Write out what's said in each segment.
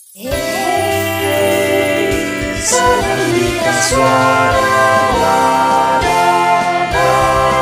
Hey, Senandika Suara Wadana.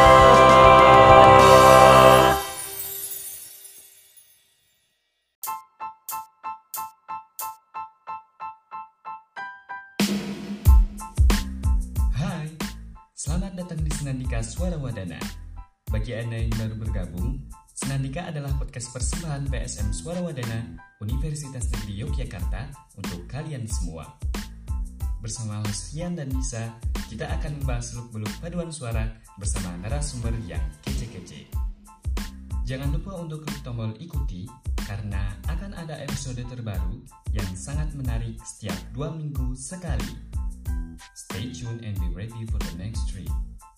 Hai, selamat datang di Senandika Suara Wadana. Bagi Anda yang baru bergabung, Senandika adalah podcast persembahan PSM Suara Wadana Universitas Negeri Yogyakarta untuk kalian semua. Bersama host Rian dan Nisa, kita akan membahas seluk-beluk paduan suara bersama narasumber yang kece-kece. Jangan lupa untuk klik tombol ikuti karena akan ada episode terbaru yang sangat menarik setiap 2 minggu sekali. Stay tuned and be ready for the next trip.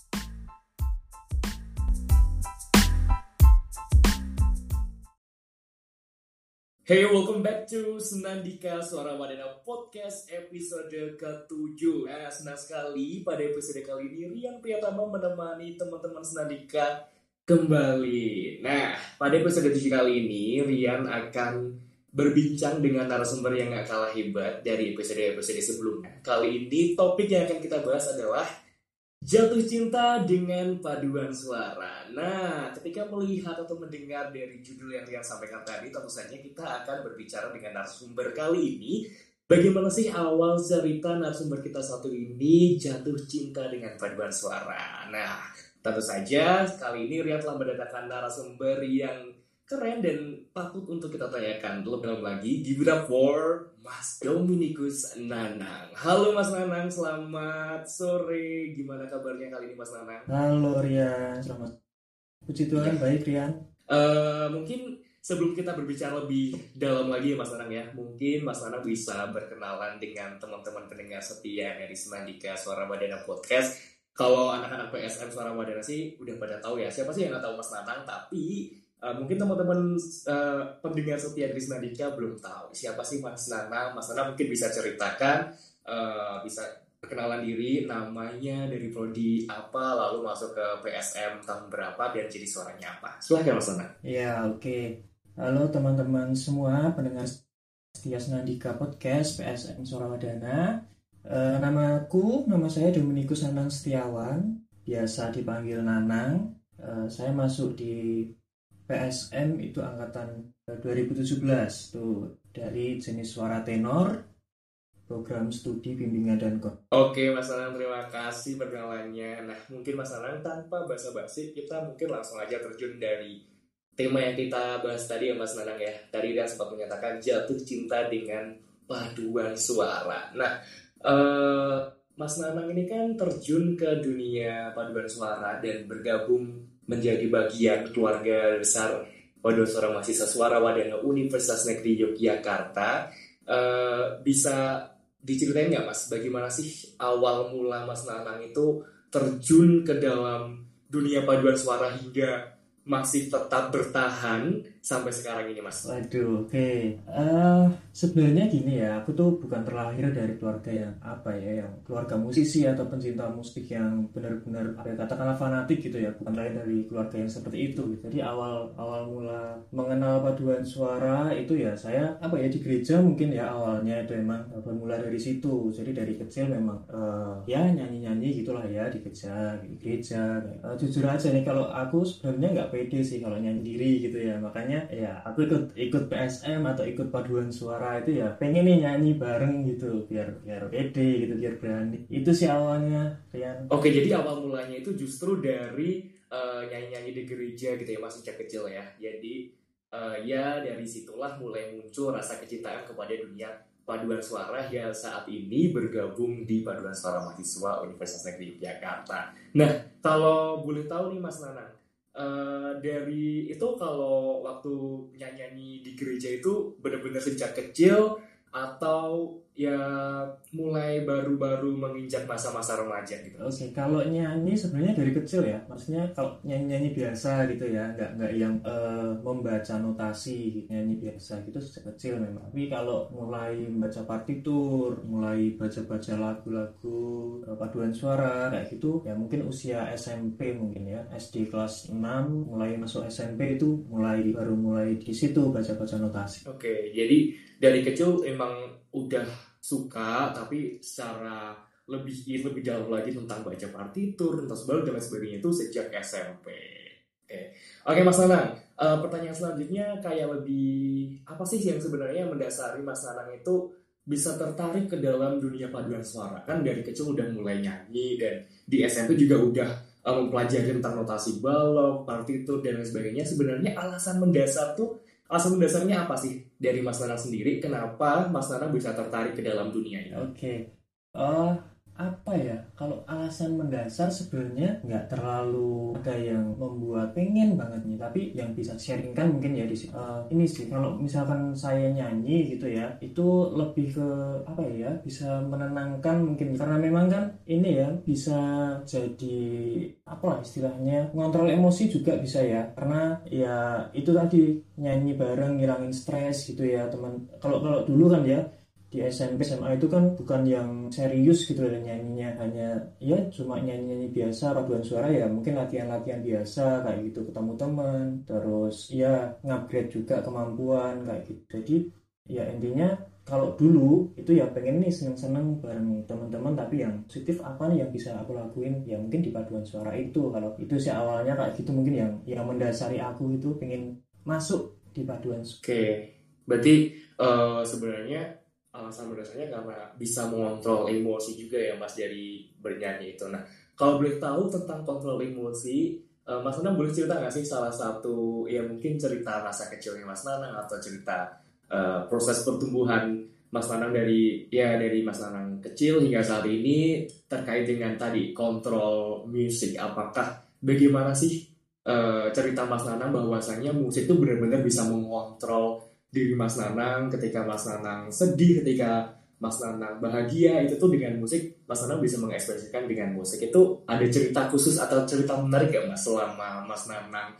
Hey, welcome back to Senandika Suara Wadana Podcast episode ke-7. Senang sekali pada episode kali ini Rian Priyatama menemani teman-teman Senandika kembali. Nah, pada episode 7 kali ini Rian akan berbincang dengan narasumber yang gak kalah hebat dari episode-episode sebelumnya. Kali ini topik yang akan kita bahas adalah jatuh cinta dengan paduan suara. Nah, ketika melihat atau mendengar dari judul yang Rian sampaikan tadi, tentu saja kita akan berbicara dengan narasumber kali ini. Bagaimana sih awal cerita narasumber kita satu ini jatuh cinta dengan paduan suara? Nah, tentu saja kali ini Rian telah mendatangkan narasumber yang keren dan patut untuk kita tanyakan. Lebih dalam lagi, give it up for Mas Dominikus Nanang. Halo Mas Nanang, selamat sore. Gimana kabarnya kali ini Mas Nanang? Halo Rian, selamat. Puji Tuhan, baik Rian. Mungkin sebelum kita berbicara lebih dalam lagi ya Mas Nanang ya, mungkin Mas Nanang bisa berkenalan dengan teman-teman pendengar setia dari Senandika Suara Wadana Podcast. Kalau anak-anak PSM Suara Wadana sih udah pada tahu ya, siapa sih yang nggak tahu Mas Nanang, tapi mungkin teman-teman pendengar setia dari Senandika belum tahu siapa sih Mas Nanang. Mas Nanang mungkin bisa ceritakan, bisa perkenalan diri, namanya, dari prodi apa, lalu masuk ke PSM tahun berapa, dan jadi suaranya apa. Silahkan Mas Nanang. Ya, oke. Halo teman-teman semua pendengar setia Senandika Podcast PSM Suara Wadana. Nama saya Dominikus Nanang Setiawan, biasa dipanggil Nanang. Saya masuk di PSM itu angkatan 2017 tuh, dari jenis suara tenor, program studi bimbingan dan Oke Mas Nanang, terima kasih perkenalannya. Nah, mungkin Mas Nanang tanpa basa-basi kita mungkin langsung aja terjun dari tema yang kita bahas tadi ya Mas Nanang ya. Tadi dia sempat menyatakan jatuh cinta dengan paduan suara. Nah, Mas Nanang ini kan terjun ke dunia paduan suara dan bergabung menjadi bagian keluarga besar paduan suara mahasiswa Suara Wadana Universitas Negeri Yogyakarta. Bisa diceritain nggak Mas, bagaimana sih awal mula Mas Nanang itu terjun ke dalam dunia paduan suara hingga masih tetap bertahan sampai sekarang ini Mas? Waduh, oke. Sebenarnya gini ya, aku tuh bukan terlahir dari keluarga yang yang keluarga musisi atau pencinta musik yang benar-benar katakanlah fanatik gitu ya. Bukan terlahir dari keluarga yang seperti itu. Jadi awal mula mengenal paduan suara itu ya saya di gereja mungkin ya, awalnya itu emang bermula dari situ. Jadi dari kecil memang ya nyanyi-nyanyi gitulah ya di gereja. Jujur aja nih, kalau aku sebenarnya nggak pede sih kalau nyanyi diri gitu ya, makanya ya aku ikut PSM atau ikut paduan suara itu ya pengen nih nyanyi bareng gitu biar pede gitu, biar berani. Itu sih awalnya, Rian. Oke, jadi awal mulanya itu justru dari nyanyi-nyanyi di gereja gitu ya Mas, sejak kecil ya. Jadi ya dari situlah mulai muncul rasa kecintaan kepada dunia paduan suara yang saat ini bergabung di Paduan Suara Mahasiswa Universitas Negeri Yogyakarta. Nah, kalau boleh tahu nih Mas Nanang, dari itu kalau waktu nyanyi di gereja itu benar-benar sejak kecil atau ya mulai baru-baru menginjak masa-masa remaja gitu? Oke, kalau nyanyi sebenarnya dari kecil ya, maksudnya kalau nyanyi-nyanyi biasa gitu ya, nggak yang membaca notasi, nyanyi biasa gitu sejak kecil memang. Tapi kalau mulai membaca partitur, mulai baca-baca lagu-lagu paduan suara kayak gitu, ya mungkin usia SMP mungkin ya, SD kelas 6, mulai masuk SMP itu baru mulai di situ baca-baca notasi. Oke, jadi dari kecil emang udah suka, tapi secara lebih jauh lagi tentang baca partitur, tentang sebagainya dan lain sebagainya itu sejak SMP. Oke Mas Nanang, pertanyaan selanjutnya kayak lebih apa sih yang sebenarnya mendasari Mas Nanang itu bisa tertarik ke dalam dunia paduan suara? Kan dari kecil udah mulai nyanyi dan di SMP juga udah mempelajari tentang notasi balok, partitur dan lain sebagainya. Sebenarnya alasan mendasarnya apa sih dari Mas Nanang sendiri? Kenapa Mas Nanang bisa tertarik ke dalam dunia ini? Oke, apa ya? Kalau alasan mendasar sebenarnya nggak terlalu ada yang membuat pengen banget nih. Tapi yang bisa sharingkan mungkin ya di sini. Ini sih, kalau misalkan saya nyanyi gitu ya, itu lebih ke apa ya? Bisa menenangkan mungkin karena memang kan ini ya bisa jadi apa istilahnya ngontrol emosi juga bisa ya. Karena ya itu tadi nyanyi bareng ngilangin stres gitu ya teman. Kalau dulu kan ya di SMP SMA itu kan bukan yang serius gitu ya nyanyinya, hanya ya cuma nyanyi biasa paduan suara ya mungkin latihan biasa kayak gitu ketemu teman, terus ya ngupgrade juga kemampuan kayak gitu. Jadi ya intinya kalau dulu itu ya pengen nih seneng-seneng bareng teman-teman, tapi yang positif apa nih yang bisa aku lakuin ya mungkin di paduan suara itu. Kalau itu sih awalnya kayak gitu, mungkin yang mendasari aku itu pengen masuk di paduan suara. Oke, berarti sebenarnya alasan mendasarnya karena bisa mengontrol emosi juga ya Mas dari bernyanyi itu. Nah, kalau boleh tahu tentang kontrol emosi, Mas Nanang boleh cerita nggak sih salah satu ya mungkin cerita masa kecilnya Mas Nanang atau cerita proses pertumbuhan Mas Nanang dari Mas Nanang kecil hingga saat ini terkait dengan tadi kontrol musik. Apakah bagaimana sih cerita Mas Nanang bahwasanya musik itu benar-benar bisa mengontrol diri Mas Nanang ketika Mas Nanang sedih, ketika Mas Nanang bahagia, itu tuh dengan musik Mas Nanang bisa mengekspresikan dengan musik. Itu ada cerita khusus atau cerita menarik gak Mas selama Mas Nanang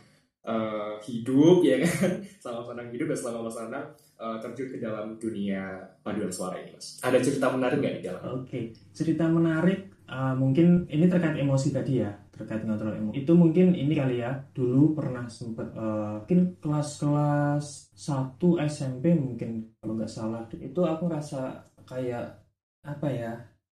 hidup ya kan? Selama Mas Nanang hidup dan selama Mas Nanang terjun ke dalam dunia paduan suara ini Mas. Ada cerita menarik gak di dalam? Oke, cerita menarik mungkin ini terkait emosi tadi ya, terkait ngontrol emosi. Itu mungkin ini kali ya, dulu pernah sempet mungkin kelas 1 SMP mungkin kalau nggak salah. Itu aku ngerasa kayak apa ya,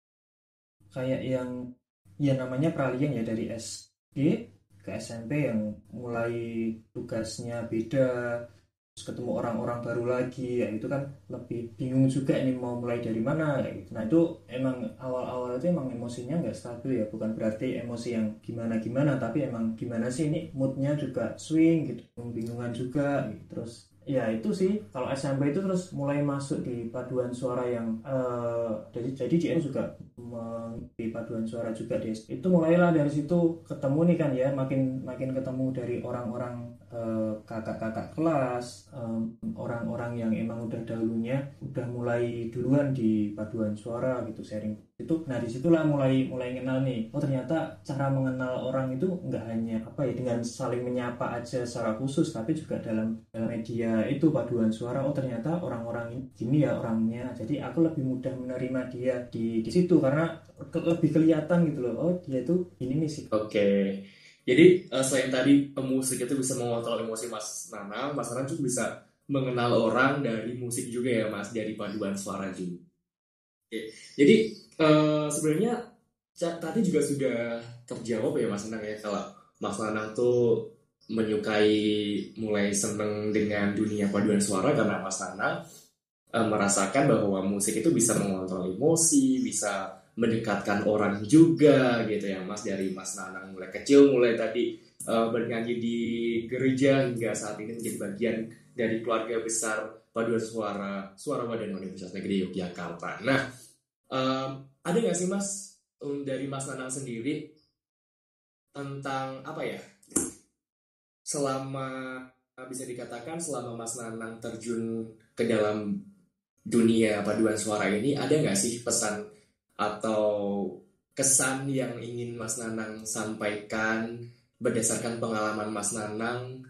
kayak yang ya namanya peralihan ya dari SD ke SMP yang mulai tugasnya beda, terus ketemu orang-orang baru lagi ya, itu kan lebih bingung juga ini mau mulai dari mana ya gitu. Nah itu emang awal-awal itu emang emosinya nggak stabil ya, bukan berarti emosi yang gimana-gimana, tapi emang gimana sih ini moodnya juga swing gitu, bingungan juga gitu. Terus ya itu sih kalau SMP itu terus mulai masuk di paduan suara yang jadi dia juga di paduan suara juga itu mulailah dari situ ketemu nih kan ya, makin ketemu dari orang-orang kakak-kakak kelas, orang-orang yang emang udah dahulunya udah mulai duluan di paduan suara gitu sharing itu. Nah disitulah mulai kenal nih, oh ternyata cara mengenal orang itu nggak hanya apa ya dengan saling menyapa aja secara khusus, tapi juga dalam media itu paduan suara. Oh ternyata orang-orang ini gini ya orangnya, jadi aku lebih mudah menerima dia di situ karena lebih kelihatan gitu loh, oh dia tuh ini nih sih. Oke. Jadi selain tadi musik itu bisa mengontrol emosi Mas Nanang juga bisa mengenal orang dari musik juga ya Mas, dari paduan suara juga. Oke. Jadi sebenarnya tadi juga sudah terjawab ya Mas Nanang ya, kalau Mas Nanang tuh menyukai mulai seneng dengan dunia paduan suara karena Mas Nanang merasakan bahwa musik itu bisa mengontrol emosi, bisa mendekatkan orang juga gitu ya Mas, dari Mas Nanang mulai kecil, mulai tadi bernyanyi di gereja hingga saat ini menjadi bagian dari keluarga besar paduan suara Wadana Universitas Negeri Yogyakarta. Nah, ada nggak sih Mas dari Mas Nanang sendiri tentang apa ya, selama bisa dikatakan selama Mas Nanang terjun ke dalam dunia paduan suara ini, ada nggak sih pesan atau kesan yang ingin Mas Nanang sampaikan berdasarkan pengalaman Mas Nanang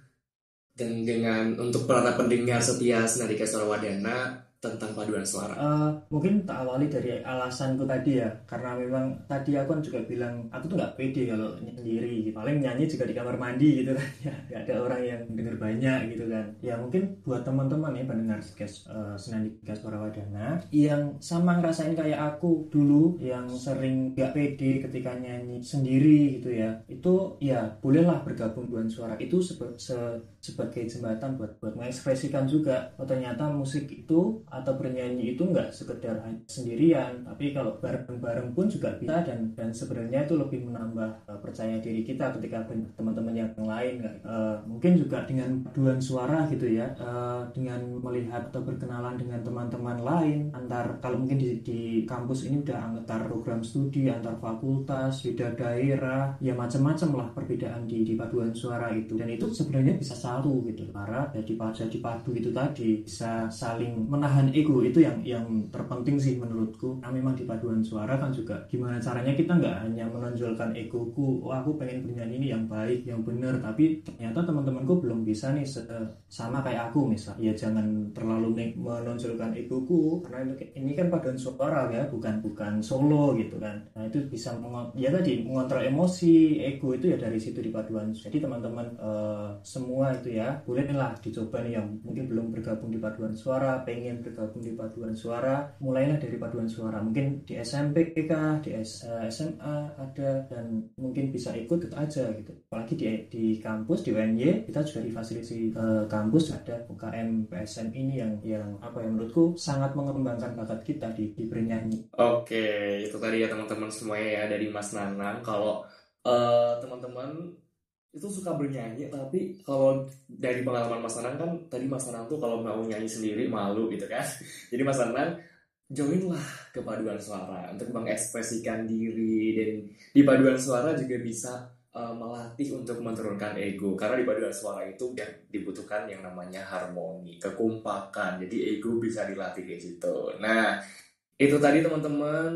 dan dengan untuk para pendengar setia Senandika Suara Wadana tentang paduan suara? Mungkin tak awali dari alasanku tadi ya, karena memang tadi aku kan juga bilang aku tuh nggak pede kalau sendiri, paling nyanyi juga di kamar mandi gitu kan ya, nggak ada orang yang denger banyak gitu kan ya. Mungkin buat teman-teman ya pendengar Senandika Suara Wadana yang sama ngerasain kayak aku dulu, yang sering nggak pede ketika nyanyi sendiri gitu ya, itu ya bolehlah bergabung paduan suara itu sebagai jembatan buat mengekspresikan juga ternyata musik itu atau bernyanyi itu nggak sekedar hanya sendirian, tapi kalau bareng-bareng pun juga bisa, dan sebenarnya itu lebih menambah percaya diri kita ketika teman-teman yang lain. Mungkin juga dengan paduan suara gitu ya, dengan melihat atau berkenalan dengan teman-teman lain kalau mungkin di kampus ini udah antar program studi, antar fakultas, beda daerah, ya macam-macam lah perbedaan di paduan suara itu, dan itu sebenarnya bisa satu gitu, karena jadi padu itu tadi bisa saling menahan ego. Itu yang terpenting sih menurutku. Nah, memang di paduan suara kan juga gimana caranya kita nggak hanya menonjolkan egoku, aku pengen bernyanyi ini yang baik, yang benar, tapi ternyata teman-temanku belum bisa nih sama kayak aku misal. Ya jangan terlalu menonjolkan egoku, karena ini kan paduan suara ya, bukan solo gitu kan. Nah itu bisa mengontrol emosi ego itu ya dari situ di paduan. Jadi teman-teman semua itu ya bolehlah dicoba nih yang mungkin belum bergabung di paduan suara, pengen bergabung di paduan suara, mulailah dari paduan suara. Mungkin di SMP kah, di SMA ada, dan mungkin bisa ikut aja gitu. Apalagi di kampus, di UNY kita juga difasilitasi kampus ada UKM PSM ini yang menurutku sangat mengembangkan bakat kita di bernyanyi. Oke, itu tadi ya teman-teman semuanya ya dari Mas Nanang. Kalau teman-teman itu suka bernyanyi, tapi kalau dari pengalaman Mas Nanang kan tadi Mas Nanang tuh kalau mau nyanyi sendiri malu gitu kan. Jadi Mas Nanang joinlah ke paduan suara untuk mengekspresikan diri, dan di paduan suara juga bisa melatih untuk menurunkan ego, karena di paduan suara itu dibutuhkan yang namanya harmoni, kekompakan. Jadi ego bisa dilatih kayak gitu. Nah, itu tadi teman-teman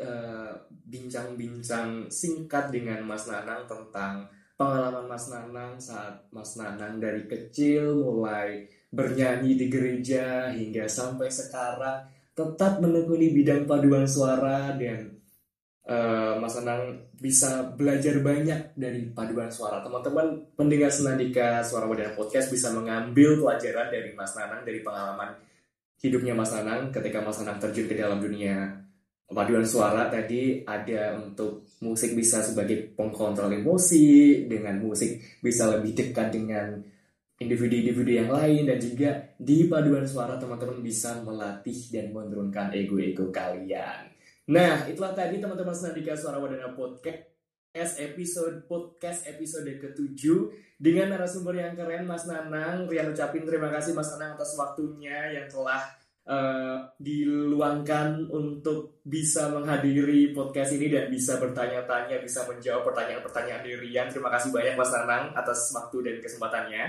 bincang-bincang singkat dengan Mas Nanang tentang pengalaman Mas Nanang saat Mas Nanang dari kecil mulai bernyanyi di gereja hingga sampai sekarang tetap menekuni bidang paduan suara, dan Mas Nanang bisa belajar banyak dari paduan suara. Teman-teman pendengar Senandika Suara Wadana Podcast bisa mengambil pelajaran dari Mas Nanang, dari pengalaman hidupnya Mas Nanang ketika Mas Nanang terjun ke dalam dunia paduan suara. Tadi ada untuk musik bisa sebagai pengkontrol emosi, dengan musik bisa lebih dekat dengan individu-individu yang lain, dan juga di paduan suara teman-teman bisa melatih dan menurunkan ego-ego kalian. Nah, itulah tadi teman-teman Senandika Suara Wadana Podcast episode ke-7 dengan narasumber yang keren Mas Nanang. Rian ucapin terima kasih Mas Nanang atas waktunya yang telah diluangkan untuk bisa menghadiri podcast ini dan bisa bertanya-tanya, bisa menjawab pertanyaan-pertanyaan dari Rian. Terima kasih banyak Mas Nanang atas waktu dan kesempatannya.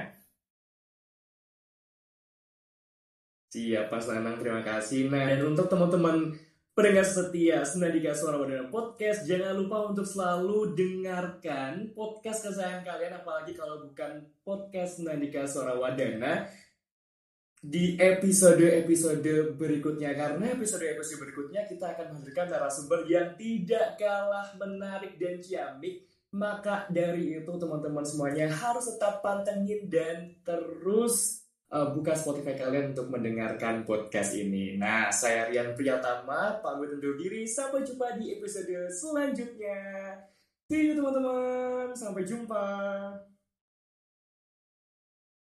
Siap Mas Nanang, terima kasih. Nah, dan untuk teman-teman pendengar setia Senandika Suara Wadana Podcast, jangan lupa untuk selalu dengarkan podcast kesayangan kalian, apalagi kalau bukan podcast Senandika Suara Wadana, di episode-episode berikutnya. Karena episode-episode berikutnya kita akan menghadirkan narasumber yang tidak kalah menarik dan ciamik. Maka dari itu teman-teman semuanya harus tetap pantengin dan terus buka Spotify kalian untuk mendengarkan podcast ini. Nah, saya Rian Priyatama pamit undur diri. Sampai jumpa di episode selanjutnya. See you teman-teman. Sampai jumpa.